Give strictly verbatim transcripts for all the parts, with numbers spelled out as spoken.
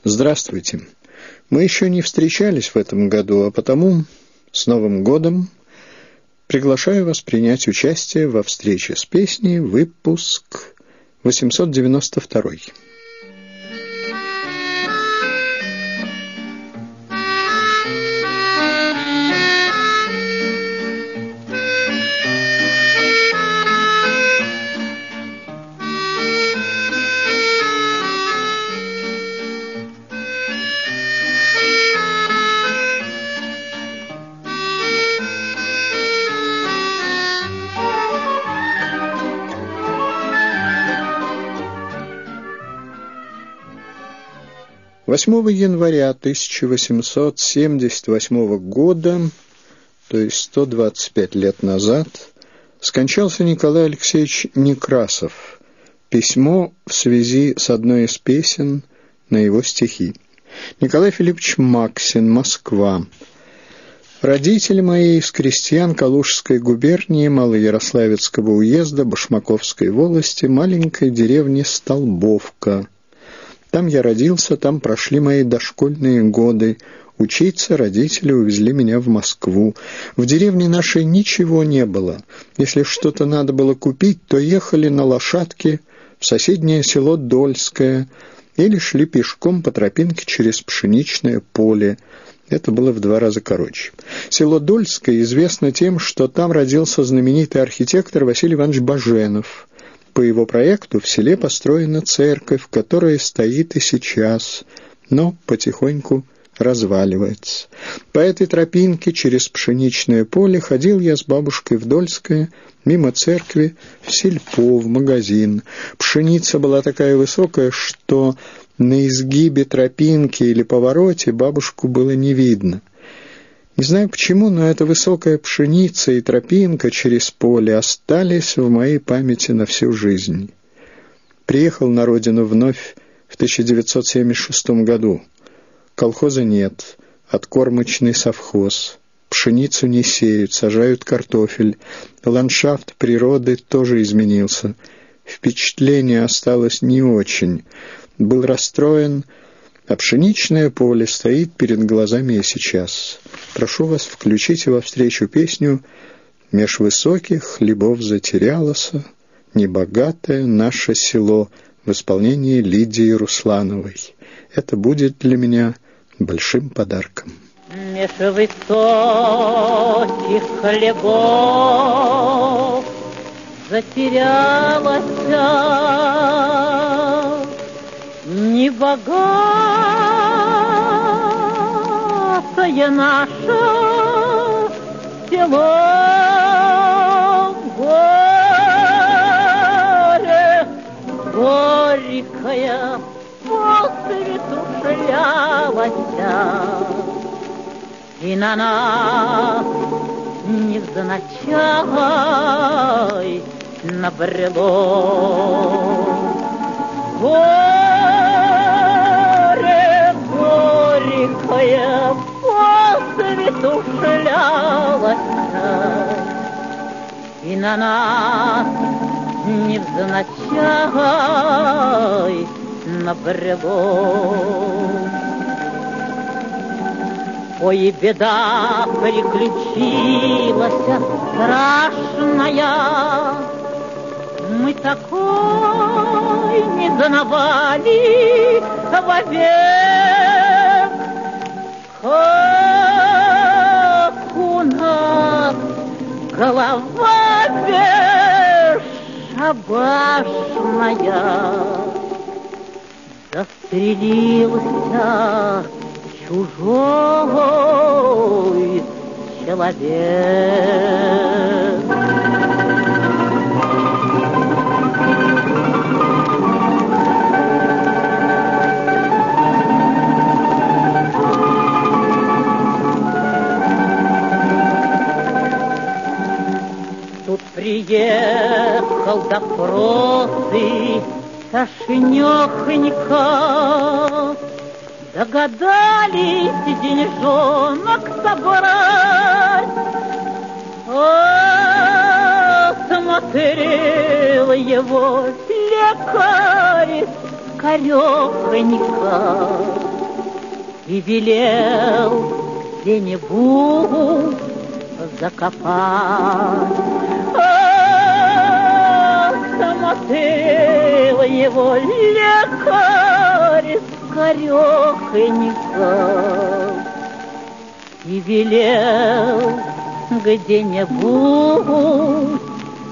Здравствуйте. Мы еще не встречались в этом году, а потому с Новым годом приглашаю вас принять участие во встрече с песней, выпуск восемьсот девяносто второй. восьмого января тысяча восемьсот семьдесят восьмого года, то есть сто двадцать пять лет назад, скончался Николай Алексеевич Некрасов. Письмо в связи с одной из песен на его стихи. Николай Филиппович Максин, Москва. Родители мои из крестьян Калужской губернии, Малоярославецкого уезда, Башмаковской волости, маленькой деревни Столбовка. Там я родился, там прошли мои дошкольные годы. Учиться родители увезли меня в Москву. В деревне нашей ничего не было. Если что-то надо было купить, то ехали на лошадке в соседнее село Дольское или шли пешком по тропинке через пшеничное поле. Это было в два раза короче. Село Дольское известно тем, что там родился знаменитый архитектор Василий Иванович Баженов. По его проекту в селе построена церковь, которая стоит и сейчас, но потихоньку разваливается. По этой тропинке через пшеничное поле ходил я с бабушкой в Дольское, мимо церкви, в сельпо, в магазин. Пшеница была такая высокая, что на изгибе тропинки или повороте бабушку было не видно. Не знаю почему, но эта высокая пшеница и тропинка через поле остались в моей памяти на всю жизнь. Приехал на родину вновь в тысяча девятьсот семьдесят шестом году. Колхоза нет, откормочный совхоз. Пшеницу не сеют, сажают картофель. Ландшафт природы тоже изменился. Впечатление осталось не очень. Был расстроен, а пшеничное поле стоит перед глазами и сейчас. Прошу вас, включите во встречу песню «Меж высоких хлебов затерялося небогатое наше село» в исполнении Лидии Руслановой. Это будет для меня большим подарком. Меж высоких хлебов затерялося небогатое наше село, горе горькое по свету шлялося, и на нас невзначай набрело. Горе горькое по свету шлялося, и на нас невзначай набрело. Ой, беда приключилась страшная, мы такой не знавали вовек, как у нас голова бесшабашная. Застрелился чужой человек. Тут приехал допросы Сашенёхонька, догадались деньжонок собрать. Осмотрел его лекарь скорёхонька, и велел где-нибудь закопать. А смотрел его лекарь скорехонько и велел где-нибудь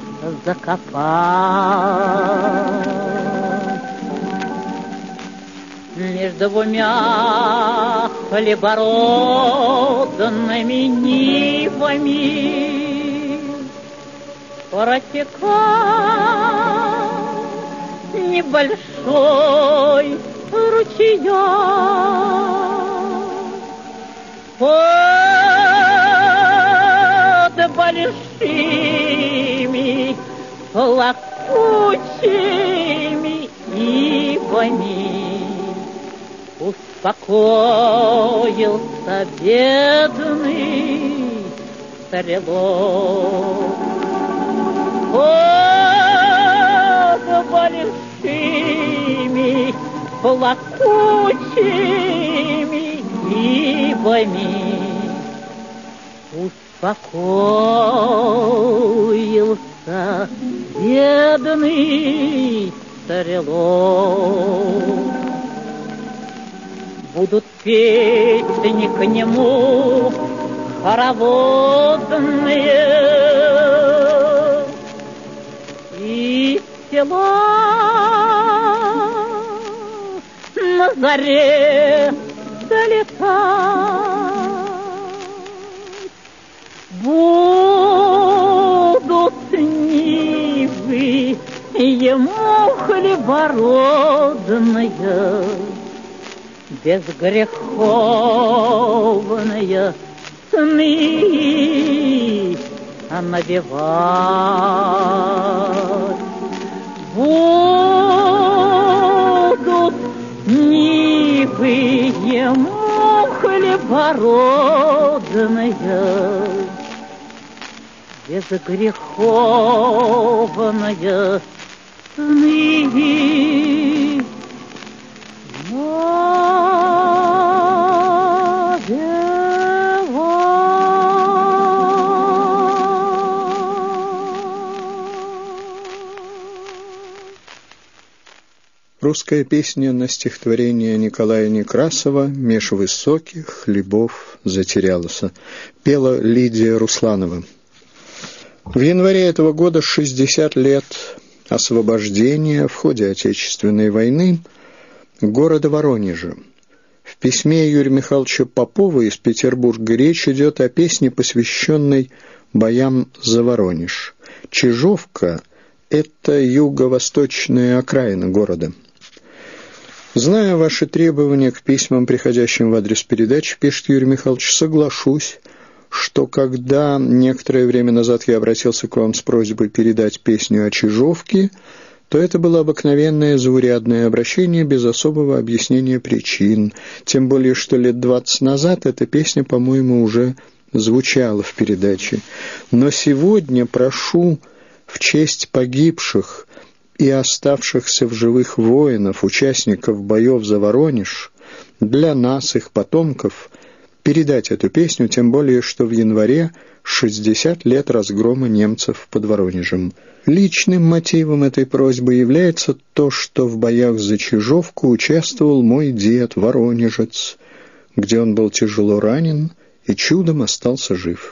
закопать. Между двумя хлебородными нивами протекал небольшой ручеек. Под большими плакучими ивами успокоился бедный стрелок. Под большими плакучими ивами успокоился бедный стрелок. Будут песни к нему хороводные, и села на заре долетать. Будут нивы ему хлебородные, безгреховные сны навевать. Будут нивы ему хлебородные, безгреховные сны Русская песня на стихотворение Николая Некрасова «Меж высоких хлебов затерялась» пела Лидия Русланова. В январе этого года шестьдесят лет освобождения в ходе Отечественной войны города Воронежа. В письме Юрия Михайловича Попова из Петербурга речь идет о песне, посвященной боям за Воронеж. Чижовка – это юго-восточная окраина города. Зная ваши требования к письмам, приходящим в адрес передачи, пишет Юрий Михайлович, соглашусь, что когда некоторое время назад я обратился к вам с просьбой передать песню о Чижовке, то это было обыкновенное заурядное обращение без особого объяснения причин, тем более что лет двадцать назад эта песня, по-моему, уже звучала в передаче. Но сегодня прошу в честь погибших и оставшихся в живых воинов, участников боев за Воронеж, для нас, их потомков, передать эту песню, тем более, что в январе шестьдесят лет разгрома немцев под Воронежем. Личным мотивом этой просьбы является то, что в боях за Чижовку участвовал мой дед, воронежец, где он был тяжело ранен и чудом остался жив.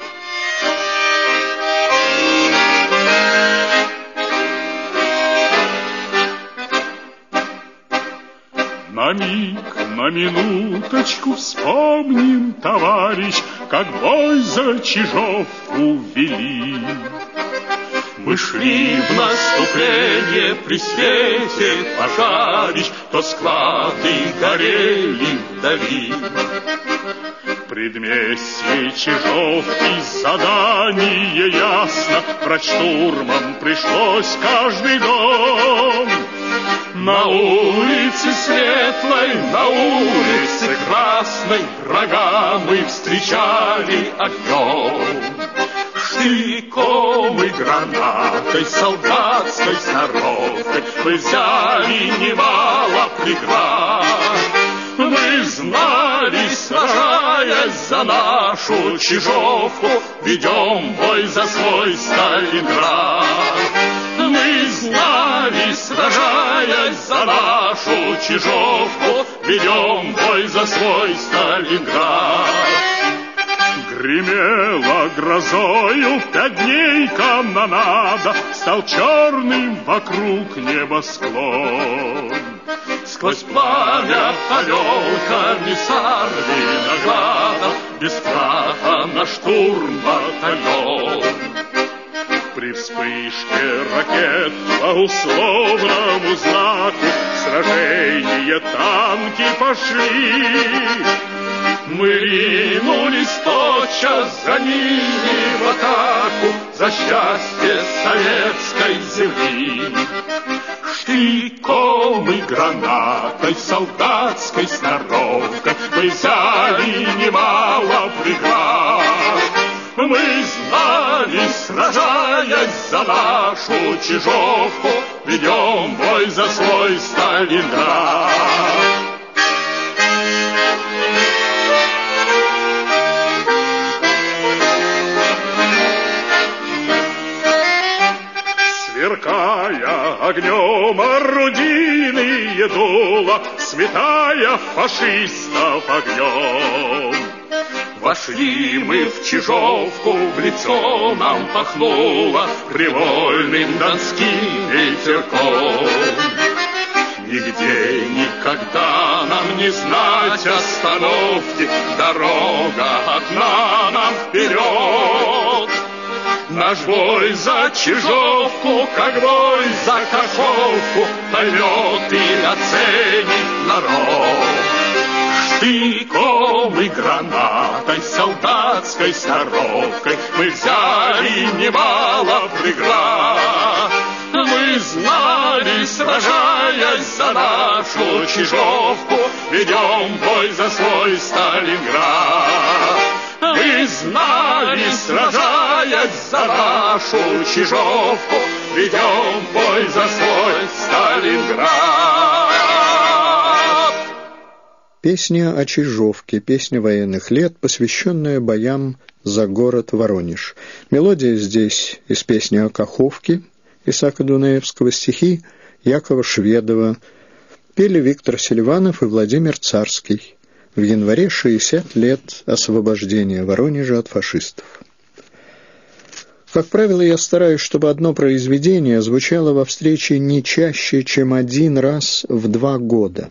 На миг, на минуточку вспомним, товарищ, как бой за Чижовку вели. Мы шли в наступление при свете пожарищ, то склады горели вдали. В предместье Чижовки задание ясно, брать штурмом пришлось каждый дом. На улице светлой, на улице красной врага мы встречали огнем. Штыком и гранатой, солдатской сноровкой мы взяли немало преград. Мы знаем знали, сражаясь за нашу Чижовку, ведем бой за свой Сталинград. Мы знали, сражаясь за нашу Чижовку, ведем бой за свой Сталинград. Гремела грозою пять дней канонада, стал черным вокруг небосклон. Сквозь пламя повел комиссар Виноградов без страха на штурм батальон. При вспышке ракет по условному знаку сражение танки пошли. Мы ринулись тотчас за ними в атаку за счастье советской земли. Штыком и гранатой, солдатской сноровкой мы взяли немало преград. Мы знали, сражаясь за нашу Чижовку, ведем бой за свой Сталинград. Сверкая огнем орудийные дула, сметая фашистов огнем. Вошли мы в Чижовку, в лицо нам пахнуло привольным донским ветерком. Нигде никогда нам не знать остановки, дорога одна нам вперед. Наш бой за Чижовку, как бой за Каховку, поймет и оценит народ. Штыком и гранатой, солдатской сноровкой мы взяли немало преград. Мы знали, сражаясь за нашу Чижовку, ведем бой за свой Сталинград. Мы знали, сражаясь за нашу Чижовку, ведем бой за свой Сталинград. Песня о Чижовке, песня военных лет, посвященная боям за город Воронеж. Мелодия здесь из песни о Каховке Исаака Дунаевского, стихи Якова Шведова. Пели Виктор Селиванов и Владимир Царский. В январе шестьдесят лет освобождения Воронежа от фашистов. Как правило, я стараюсь, чтобы одно произведение звучало во встрече не чаще, чем один раз в два года.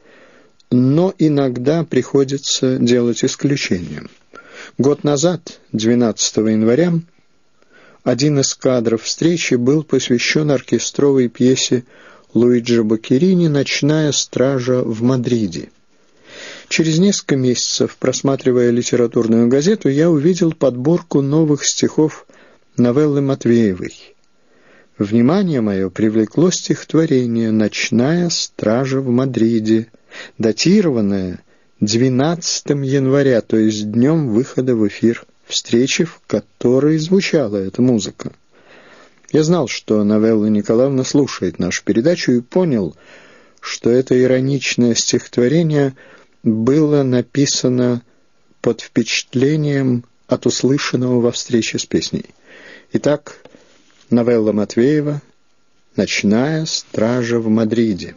Но иногда приходится делать исключение. Год назад, двенадцатого января, один из кадров встречи был посвящен оркестровой пьесе Луиджи Боккерини «Ночная стража в Мадриде». Через несколько месяцев, просматривая литературную газету, я увидел подборку новых стихов новеллы Матвеевой. Внимание мое привлекло стихотворение «Ночная стража в Мадриде», датированное двенадцатого января, то есть днем выхода в эфир встречи, в которой звучала эта музыка. Я знал, что Новелла Николаевна слушает нашу передачу, и понял, что это ироничное стихотворение было написано под впечатлением от услышанного во встрече с песней. Итак, новелла Матвеева «Ночная стража в Мадриде».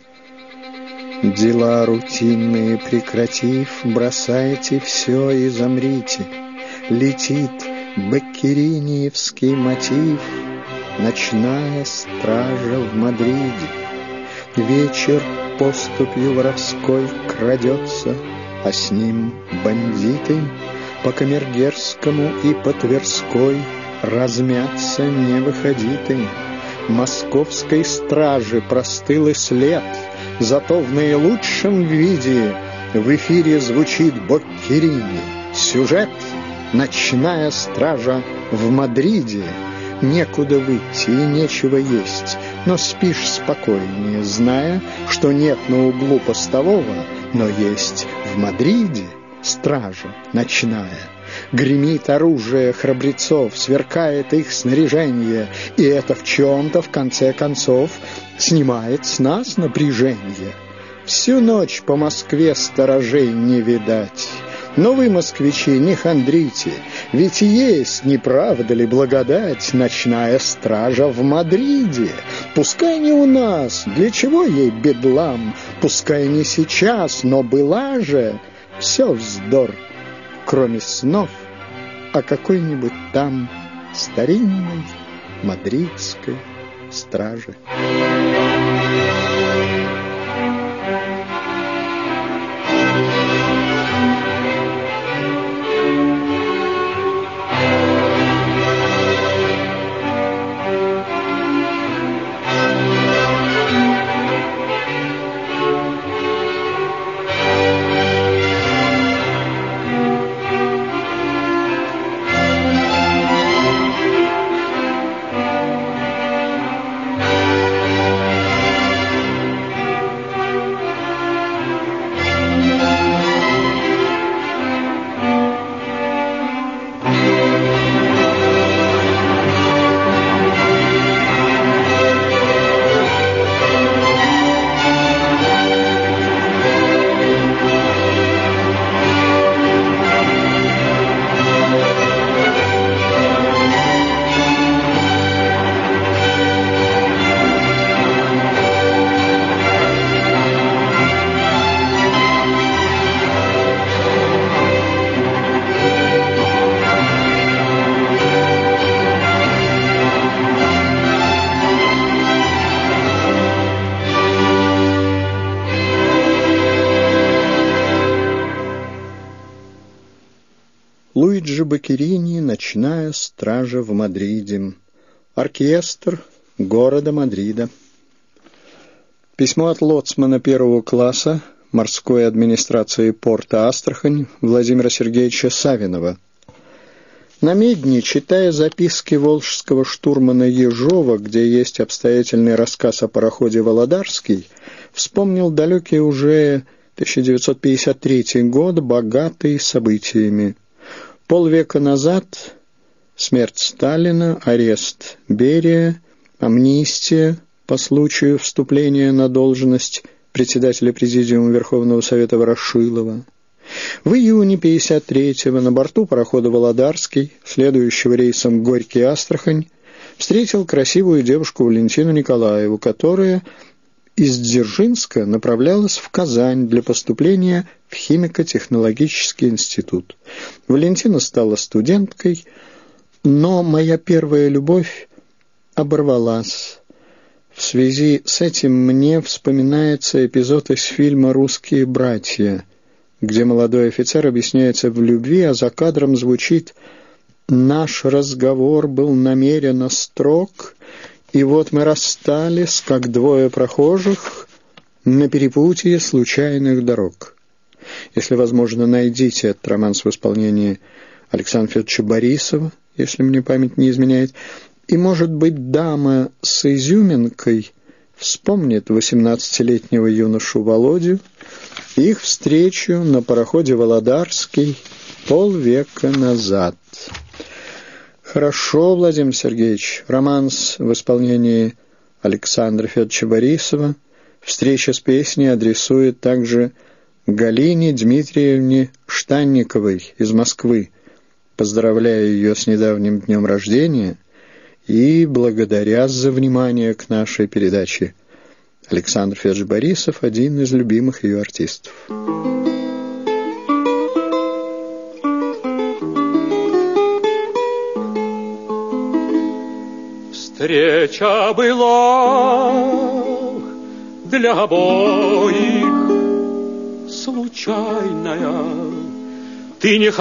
Дела рутинные прекратив, бросайте все и замрите. Летит беккериниевский мотив «Ночная стража в Мадриде». Вечер поступью воровской крадется, а с ним бандиты по Камергерскому и по Тверской размяться не выходиты. Московской стражи простыл и след, зато в наилучшем виде в эфире звучит Боккерини. Сюжет «Ночная стража в Мадриде». Некуда выйти и нечего есть, но спишь спокойнее, зная, что нет на углу постового, но есть в Мадриде стража ночная. Гремит оружие храбрецов, сверкает их снаряжение, и это в чем-то, в конце концов, снимает с нас напряжение. Всю ночь по Москве сторожей не видать. Но вы, москвичи, не хандрите, ведь есть, не правда ли, благодать, ночная стража в Мадриде. Пускай не у нас, для чего ей бедлам, пускай не сейчас, но была же. Все вздор, кроме снов о какой-нибудь там старинной мадридской страже. Луиджи Баккерини «Ночная стража в Мадриде». Оркестр города Мадрида. Письмо от лоцмана первого класса морской администрации порта Астрахань Владимира Сергеевича Савинова. На Медне, читая записки волжского штурмана Ежова, где есть обстоятельный рассказ о пароходе «Володарский», вспомнил далекий уже тысяча девятьсот пятьдесят третий год, богатый событиями. Полвека назад смерть Сталина, арест Берия, амнистия по случаю вступления на должность председателя Президиума Верховного Совета Ворошилова. В июне пятьдесят третьего на борту парохода «Володарский», следующего рейсом Горький-Астрахань, встретил красивую девушку Валентину Николаеву, которая из Дзержинска направлялась в Казань для поступления в химико-технологический институт. Валентина стала студенткой, но моя первая любовь оборвалась. В связи с этим мне вспоминается эпизод из фильма «Русские братья», где молодой офицер объясняется в любви, а за кадром звучит «Наш разговор был намеренно строг, и вот мы расстались, как двое прохожих на перепутье случайных дорог». Если возможно, найдите этот романс в исполнении Александра Федоровича Борисова, если мне память не изменяет, и, может быть, дама с изюминкой вспомнит восемнадцатилетнего юношу Володю и их встречу на пароходе «Володарский» полвека назад. Хорошо, Владимир Сергеевич, романс в исполнении Александра Федоровича Борисова, встреча с песней адресует также Галине Дмитриевне Штанниковой из Москвы. Поздравляю ее с недавним днем рождения и благодаря за внимание к нашей передаче. Александр Федорович Борисов – один из любимых ее артистов. Встреча была для обоих случайная. Ты не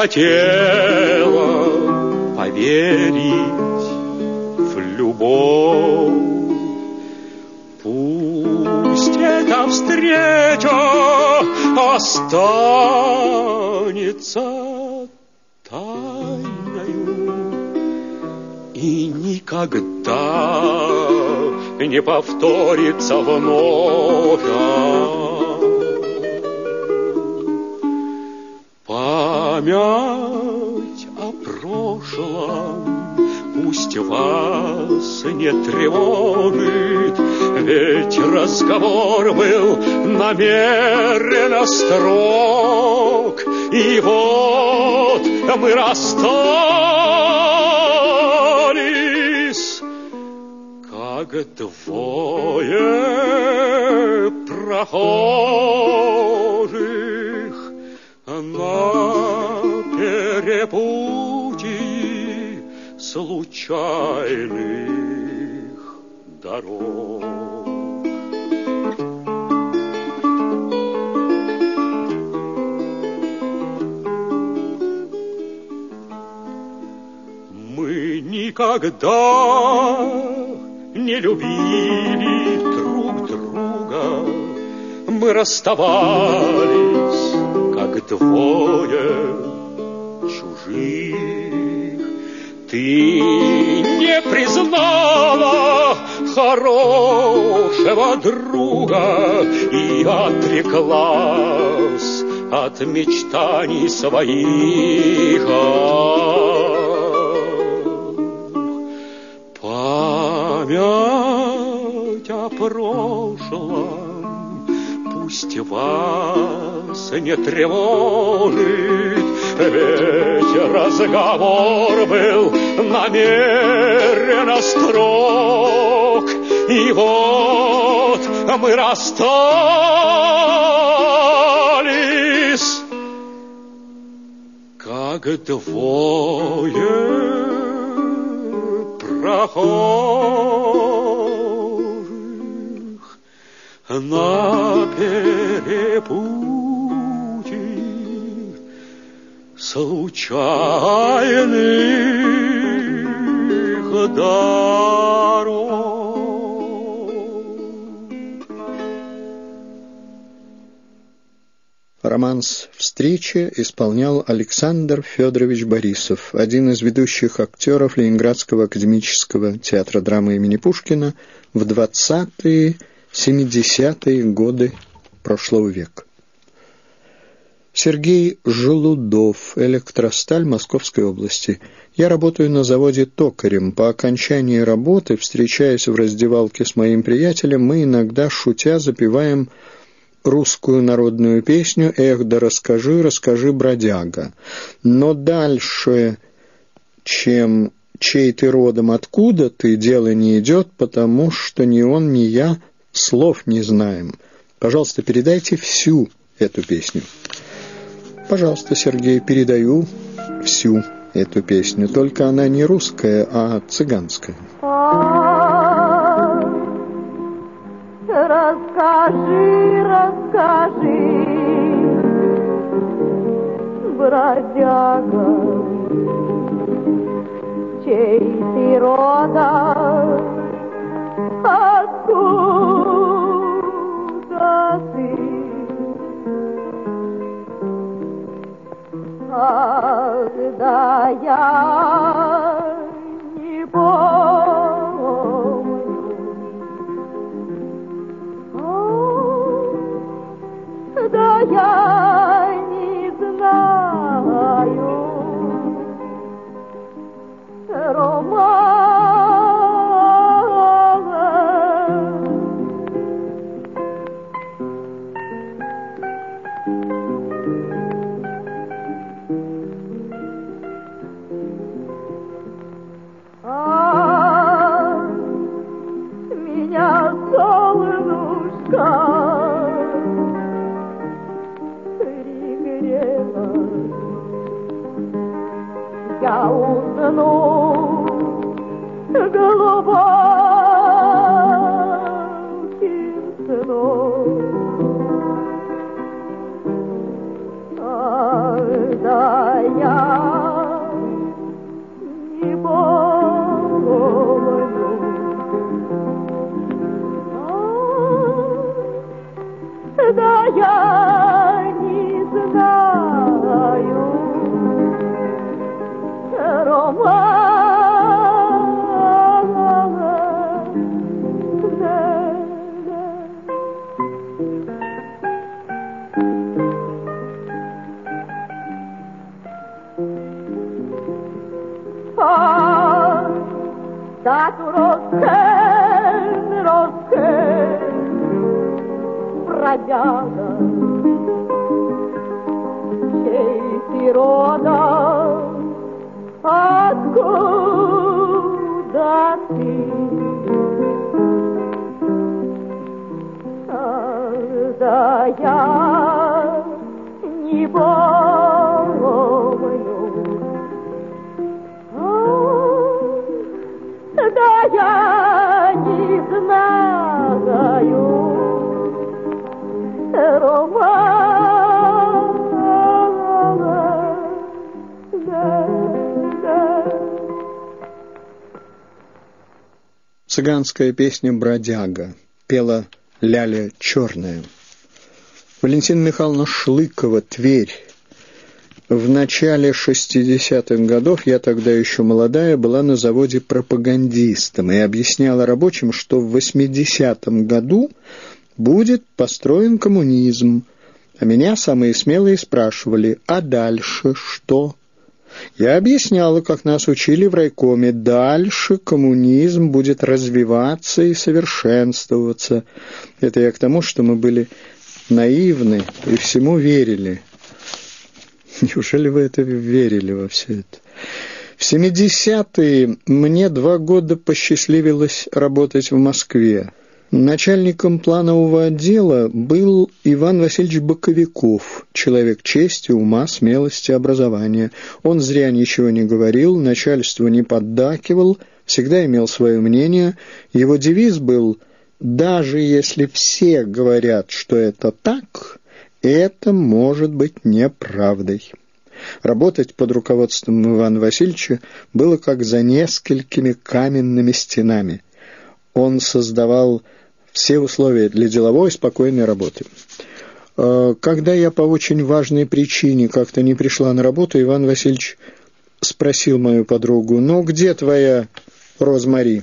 хотела поверить в любовь. Пусть эта встреча останется тайною и никогда не повторится вновь. Память о прошлом пусть вас не тревожит, Ведь разговор был намеренно строг, и вот мы расстались, как двое прохожих на перепутье случайных дорог. Мы никогда не любили друг друга, мы расставались, как двое чужих. Ты не признала хорошего друга и отреклась от мечтаний своих. Память о прошлом пусть вас не тревожит, ведь разговор был намеренно строг, и вот мы расстались, как двое прохожих на перепутье случайных дорог. Романс «Встреча» исполнял Александр Федорович Борисов, один из ведущих актеров Ленинградского академического театра драмы имени Пушкина в двадцатые-семидесятые годы прошлого века. Сергей Желудов, электросталь Московской области. Я работаю на заводе токарем. По окончании работы, встречаясь в раздевалке с моим приятелем, мы иногда, шутя, запеваем русскую народную песню «Эх, да расскажи, расскажи, бродяга». Но дальше, чем «Чей ты родом, откуда ты», дело не идет, потому что ни он, ни я слов не знаем. Пожалуйста, передайте всю эту песню. Пожалуйста, Сергей, передаю всю эту песню. Только она не русская, а цыганская. Расскажи, расскажи, бродяга, чей ты родом, откуда ты? Когда я не помню, да я не знаю, романа. А меня солнышко я усну глубоким сном, когда я не помню, да я не знаю романа. Ah, da tu rosken, rosken бродяга, чей ты родом, откуда ты? Когда я не помню, да я не знаю, романа, да, да. Цыганская песня «Бродяга» пела Ляля Черная. Валентина Михайловна Шлыкова, Тверь. В начале шестидесятых годов, я тогда еще молодая, была на заводе пропагандистом и объясняла рабочим, что в восьмидесятом году будет построен коммунизм. А меня самые смелые спрашивали, а дальше что? Я объясняла, как нас учили в райкоме, дальше коммунизм будет развиваться и совершенствоваться. Это я к тому, что мы были наивны и всему верили. Неужели вы это верили во все это? В семидесятые мне два года посчастливилось работать в Москве. Начальником планового отдела был Иван Васильевич Боковиков, человек чести, ума, смелости, образования. Он зря ничего не говорил, начальству не поддакивал, всегда имел свое мнение. Его девиз был «Даже если все говорят, что это так, это может быть неправдой». Работать под руководством Ивана Васильевича было как за несколькими каменными стенами. Он создавал все условия для деловой и спокойной работы. Когда я по очень важной причине как-то не пришла на работу, Иван Васильевич спросил мою подругу: «Ну, где твоя Розмари?»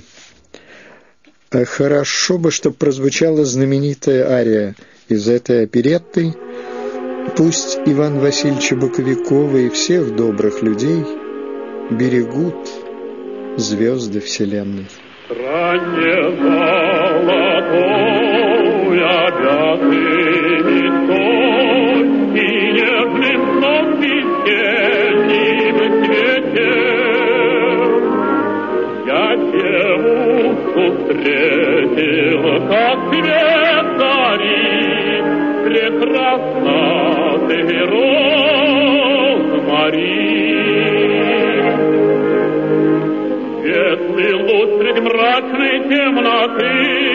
Хорошо бы, чтобы прозвучала знаменитая ария из этой оперетты. Пусть Иван Васильевича Боковикова и всех добрых людей берегут звезды вселенной. Ранее золотой обятый той и нежным сном весенним цвете я девушку встретил, как свет зари, прекрасна ты, Розмари. Светлый луч среди мрачной темноты,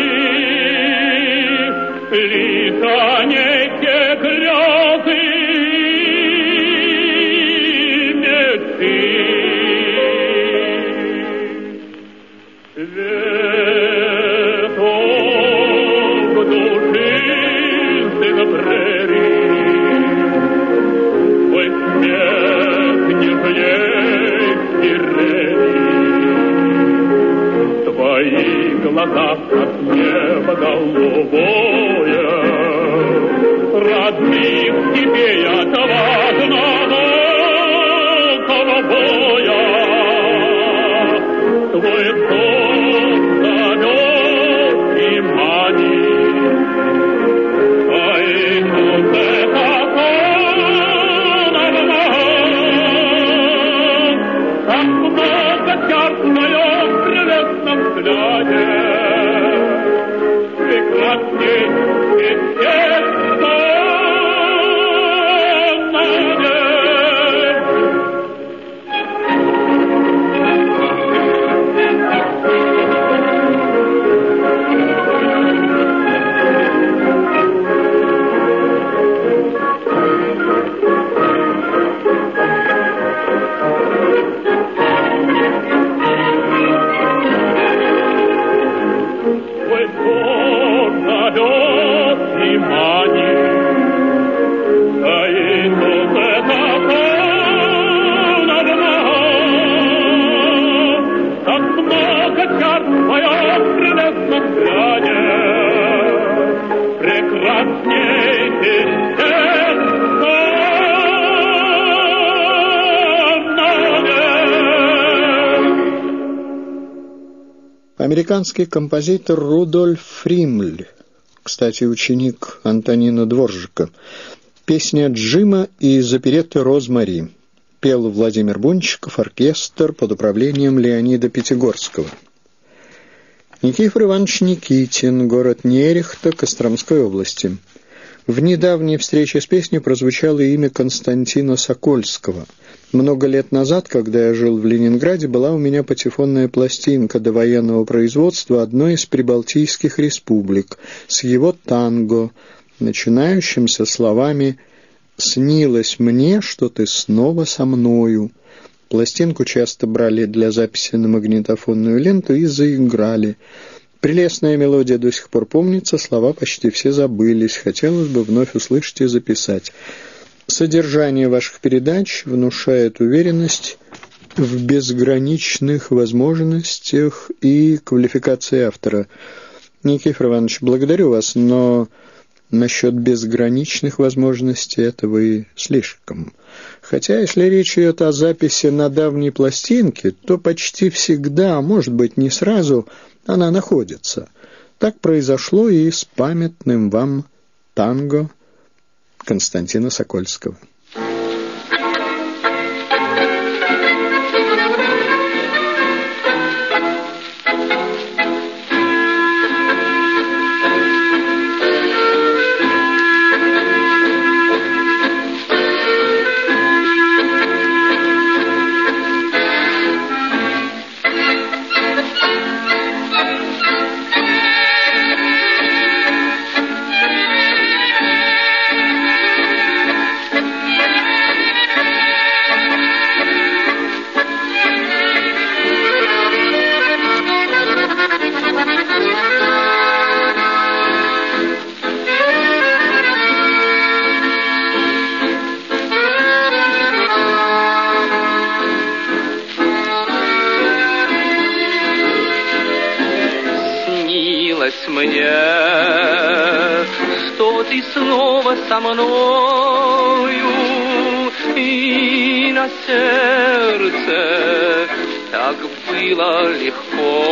летание те грезы мечты. Цветок душистых прерий, твой смех нежней сирени, твои глаза, как небо голубое, родных тебе отважного ковбоя. Твой сон зовет и манит, а ему это сонно, как много чар в твоем прелестном взгляде, прекрасней из всех Американский композитор Рудольф Фримль кстати, ученик Антонина Дворжика. Песня Джима и «Запереты Розмари». Пел Владимир Бунчиков, оркестр под управлением Леонида Пятигорского. Никифор Иванович Никитин, город Нерехта, Костромской области. В недавней встрече с песней прозвучало имя Константина Сокольского. Много лет назад, когда я жил в Ленинграде, была у меня патефонная пластинка довоенного производства одной из прибалтийских республик с его танго, начинающимся словами «Снилось мне, что ты снова со мною». Пластинку часто брали для записи на магнитофонную ленту и заиграли. Прелестная мелодия до сих пор помнится, слова почти все забылись. Хотелось бы вновь услышать и записать. Содержание ваших передач внушает уверенность в безграничных возможностях и квалификации автора. Никифор Иванович, благодарю вас, но насчет безграничных возможностей этого и слишком. Хотя, если речь идет о записи на давней пластинке, то почти всегда, может быть, не сразу, она находится. Так произошло и с памятным вам танго Константина Сокольского. Мне, что ты снова со мною, и на сердце так было легко,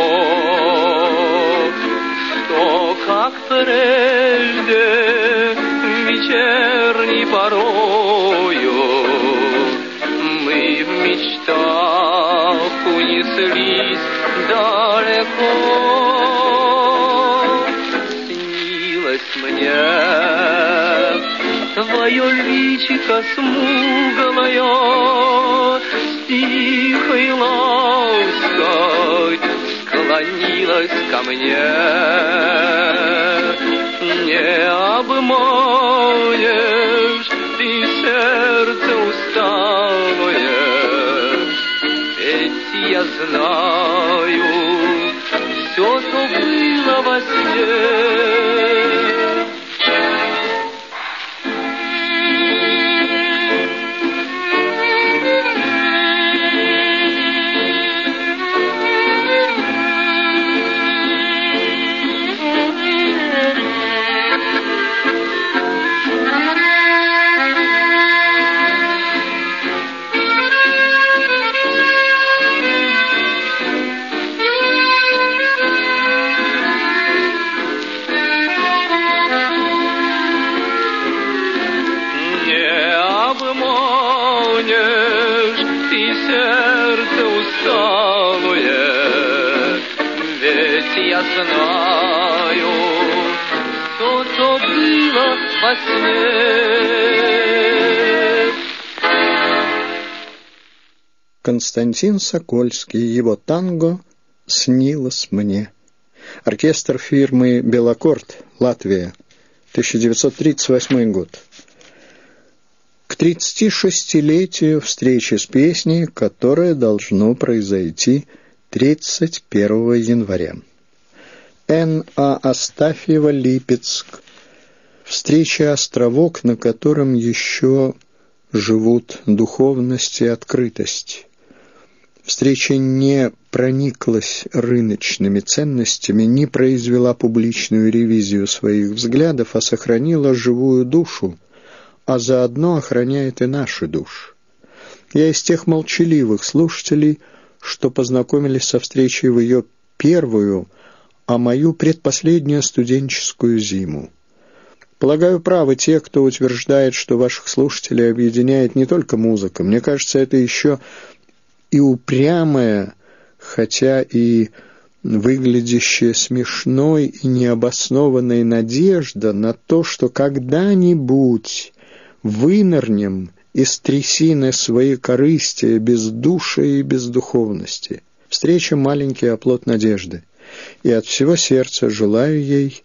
что как прежде вечерней порою мы в мечтах унеслись далеко. Мне твое личико смуглое с тихой лаской склонилось ко мне. Не обманешь ты сердце усталое, ведь я знаю все, что было во сне. Я знаю, что, что было во сне. Константин Сокольский, его танго «Снилось мне». Оркестр фирмы «Белаккорд», Латвия, тысяча девятьсот тридцать восьмой год. К тридцатишестилетию встречи с песней, которое должно произойти тридцать первого января. Н. А. Астафьева, Липецк. Встреча островок, на котором еще живут духовность и открытость. Встреча не прониклась рыночными ценностями, не произвела публичную ревизию своих взглядов, а сохранила живую душу, а заодно охраняет и наши души. Я из тех молчаливых слушателей, что познакомились со встречей в ее первую, о мою предпоследнюю студенческую зиму. Полагаю, правы те, кто утверждает, что ваших слушателей объединяет не только музыка. Мне кажется, это еще и упрямая, хотя и выглядящая смешной и необоснованной надежда на то, что когда-нибудь вынырнем из трясины своей корысти, бездушия и бездуховности. Встреча — маленький оплот надежды, и от всего сердца желаю ей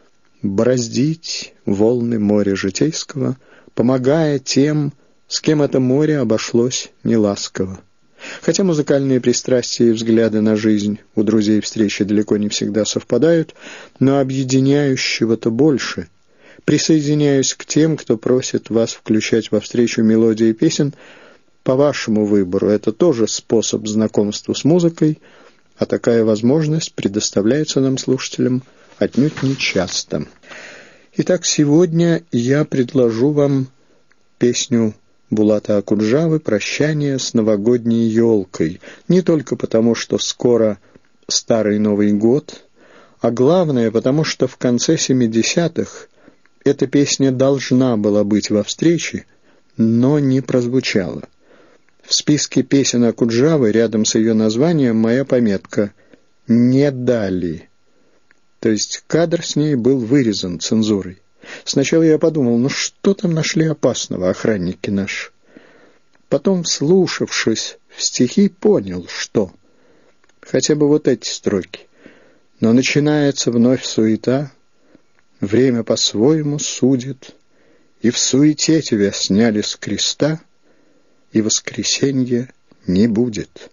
бороздить волны моря житейского, помогая тем, с кем это море обошлось неласково. Хотя музыкальные пристрастия и взгляды на жизнь у друзей встречи далеко не всегда совпадают, но объединяющего-то больше. Присоединяюсь к тем, кто просит вас включать во встречу мелодии песен по вашему выбору. Это тоже способ знакомства с музыкой, а такая возможность предоставляется нам, слушателям, отнюдь не часто. Итак, сегодня я предложу вам песню Булата Акуджавы «Прощание с новогодней елкой». Не только потому, что скоро Старый Новый год, а главное, потому что в конце семидесятых эта песня должна была быть во встрече, но не прозвучала. В списке песен Акуджавы рядом с ее названием моя пометка «Не дали». То есть кадр с ней был вырезан цензурой. Сначала я подумал, ну что там нашли опасного охранники наши? Потом, вслушавшись в стихи, понял, что. Хотя бы вот эти строки. Но начинается вновь суета, время по-своему судит, и в суете тебя сняли с креста, и воскресенья не будет.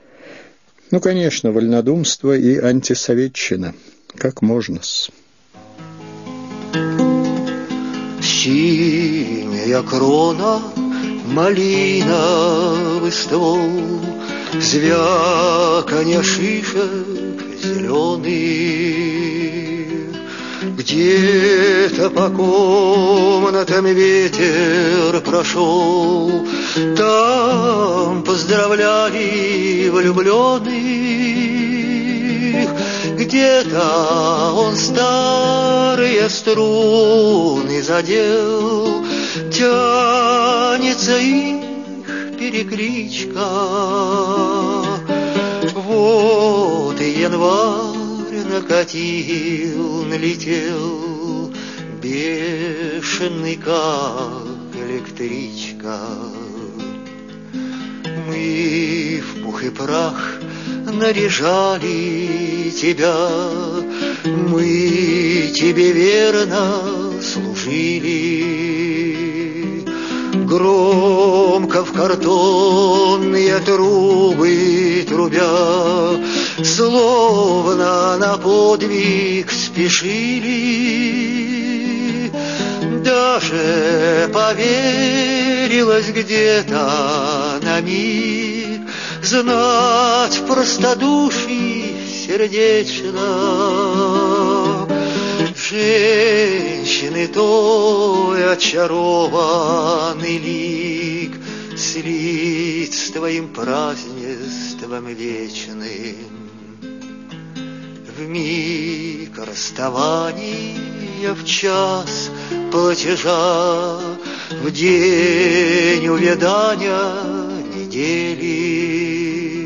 Ну, конечно, вольнодумство и антисоветчина. Как можно-с? Синяя крона, малиновый ствол, звяканье шишек зеленых. Где-то по комнатам ветер прошел, там поздравляли влюбленных. Где-то он старые струны задел, тянется их перекличка. Вот и январь накатил, налетел, бешеный, как электричка. Мы в пух и прах наряжали тебя, мы тебе верно служили. Громко в картонные трубы трубя, словно на подвиг спешили. Даже поверилось где-то на миг знать в простодушии сердечно женщины той очарованный лик слить с твоим празднеством вечным. В миг расставания, в час платежа, в день увядания недели.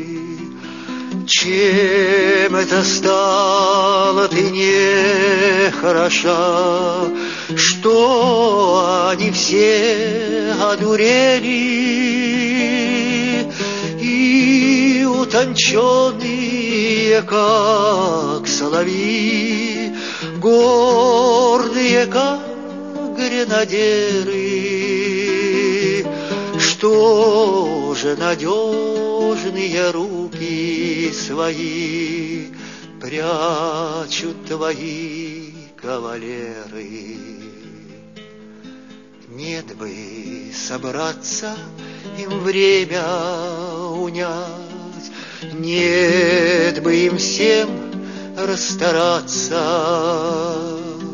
Чем это стало ты не хороша, что они все одурели и утонченные, как соловьи, гордые, как гренадеры. Что же надежные руки свои прячут твои кавалеры? Нет бы собраться им время унять, нет бы им всем расстараться.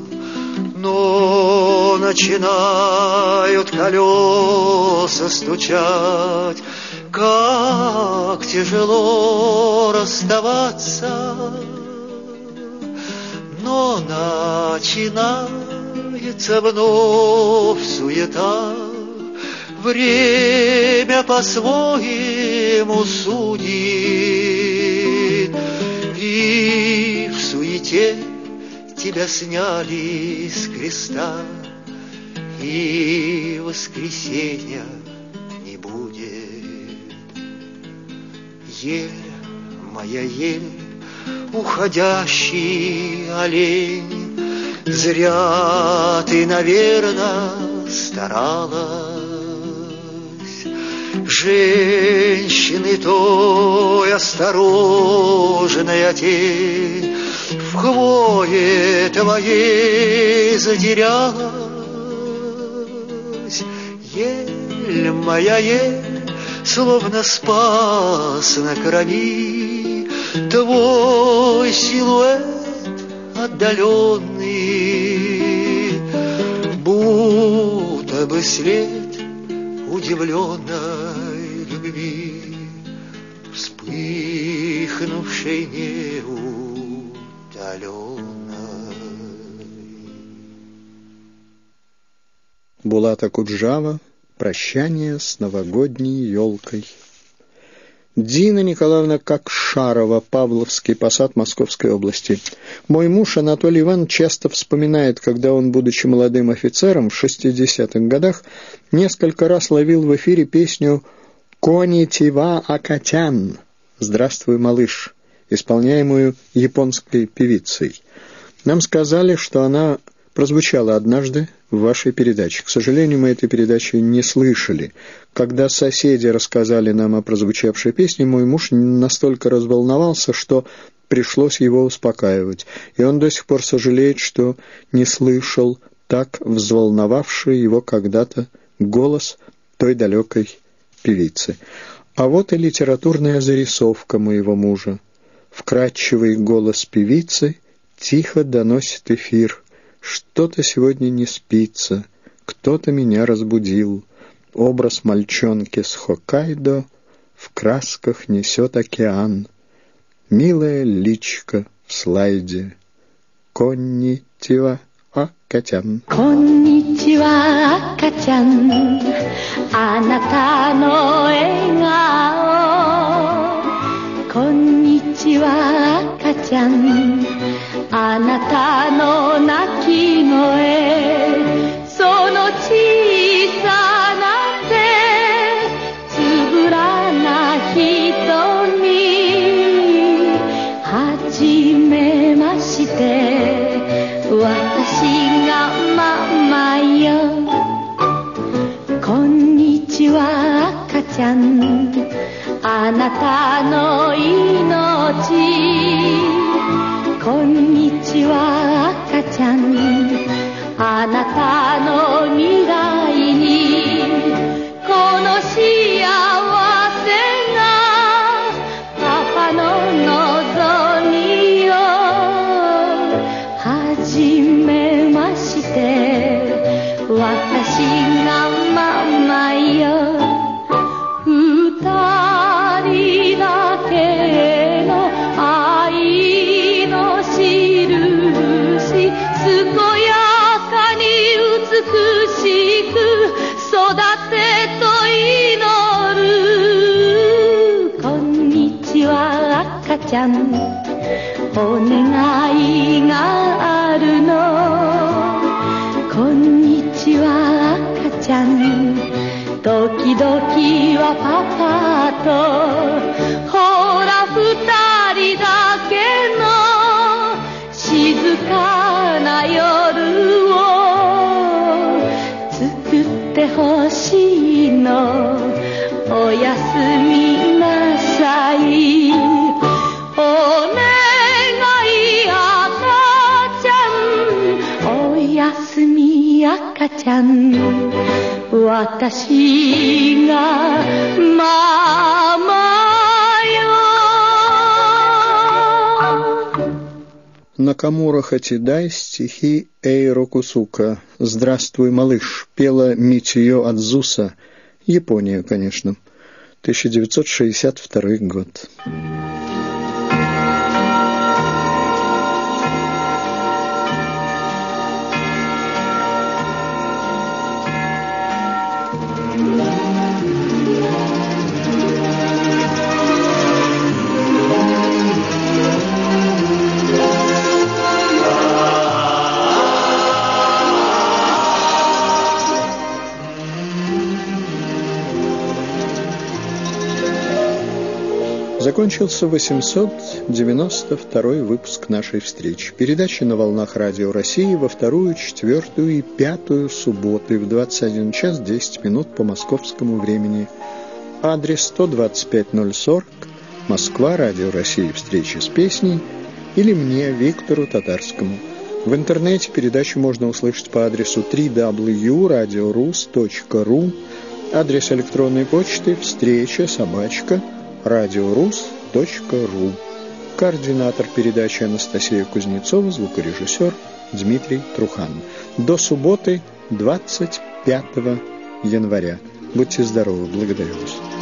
Но начинают колеса стучать, как тяжело расставаться. Но начинается вновь суета, время по-своему судит, и в суете тебя сняли с креста, и воскресенья не будет. Ель, моя ель, уходящий олень, зря ты, наверно, старалась. Женщины той осторожная тень в хвое твоей затерялась. Ель, моя ель, словно спас на крови твой силуэт отдаленный, будто бы след удивленной любви, вспыхнувшей неутоленной. Булата Куджава. Прощание с новогодней елкой. Дина Николаевна Кокшарова, Павловский посад Московской области. Мой муж Анатолий Иванович часто вспоминает, когда он, будучи молодым офицером в шестидесятых годах, несколько раз ловил в эфире песню «Конничева Акатян» «Здравствуй, малыш», исполняемую японской певицей. Нам сказали, что она прозвучала однажды в вашей передаче. К сожалению, мы этой передачи не слышали. Когда соседи рассказали нам о прозвучавшей песне, мой муж настолько разволновался, что пришлось его успокаивать. И он до сих пор сожалеет, что не слышал так взволновавший его когда-то голос той далекой певицы. А вот и литературная зарисовка моего мужа. Вкрадчивый голос певицы тихо доносит эфир. Что-то сегодня не спится, кто-то меня разбудил. Образ мальчонки с Хоккайдо в красках несет океан. Милая личка в слайде. Конничева, Акатян. Конничева, Акатян, аната но эгао. Конничева, Акатян, аната но накиの絵、その小さな手、つぶらな瞳、はじめまして、私がママよ。こんにちは赤ちゃん、あなたの命。こんにちは赤ちゃん、あなたの未来にこの幸せがパパの望みよ。はじめまして、私がママよ。二人だけの愛の印、健やかに美しく育てと祈る。こんにちは赤ちゃん、お願いがあるの。こんにちは赤ちゃん、時々はパパと、ほら二人だけの静かな夜を作ってほしいの。おやすみなさい。お願い赤ちゃん、おやすみ赤ちゃん、私がママよ。 Накамура Хатидай, стихи Эйро Кусука. «Здравствуй, малыш», пела Мичио Адзуса, Япония, конечно, тысяча девятьсот шестьдесят второй год. Закончился восемьсот девяносто второй выпуск нашей встречи. Передачи на волнах Радио России во вторую, четвертую и пятую субботы в двадцать один час десять минут по московскому времени. Адрес сто двадцать пять ноль сорок, Москва, Радио России, встречи с песней, или мне, Виктору Татарскому. В интернете передачу можно услышать по адресу дабл ю дабл ю дабл ю точка радиорус точка ру, адрес электронной почты встреча собачка радиорус точка ру. Координатор передачи Анастасия Кузнецова, звукорежиссер Дмитрий Трухан. До субботы, двадцать пятого января. Будьте здоровы, благодарю вас.